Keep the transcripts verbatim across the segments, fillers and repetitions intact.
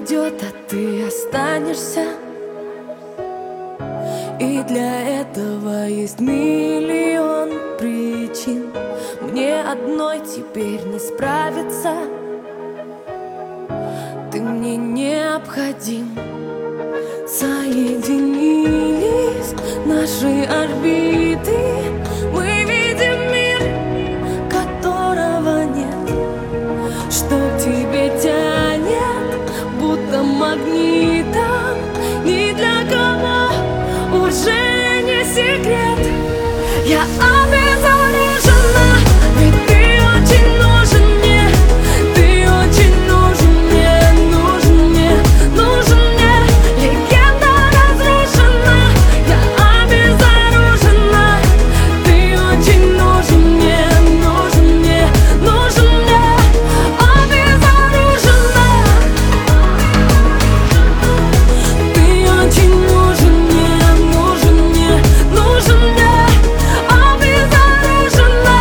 уйдет, а ты останешься. И для этого есть миллион причин. Мне одной теперь не справиться. Ты мне необходим. Соединились наши орбиты. Мы видим мир, которого нет. Что к тебе тянет, будто магнитом. Ни для кого уже не секрет. Я обезоружена, ведь ты очень нужен мне. Ты очень нужен мне, нужен мне, нужен мне. Легенда разрушена, я обезоружена. Ты очень нужен мне, нужен мне, нужен мне. Обезоружена. Ты очень нужен мне, нужен мне, нужен мне. Обезоружена.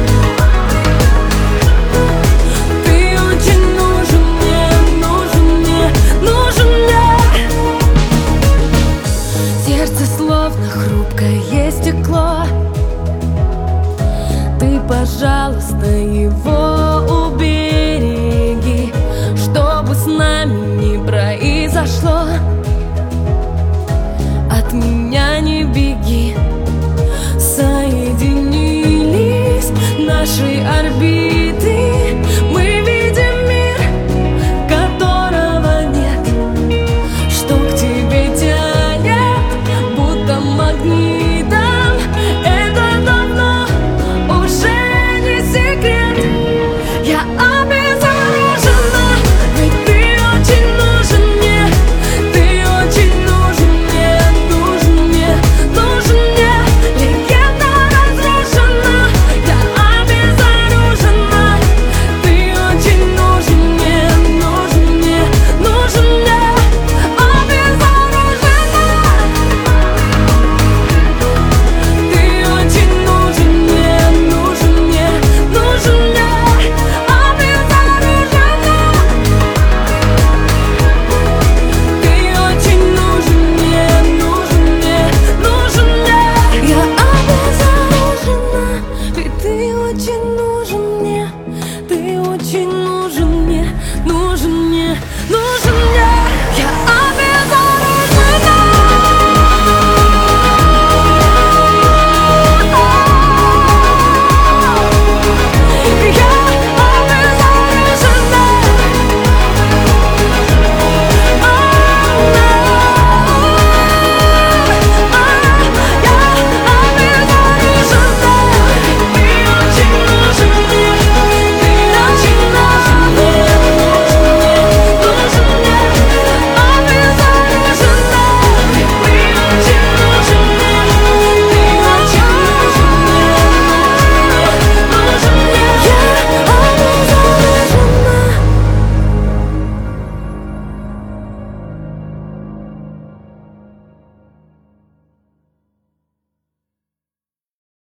Ты очень нужен мне, нужен мне, нужен мне. Сердце словно хрупкое стекло. Ты, пожалуйста, его убереги, чтобы с нами не произошло. От меня не беги. Соединились наши орбиты.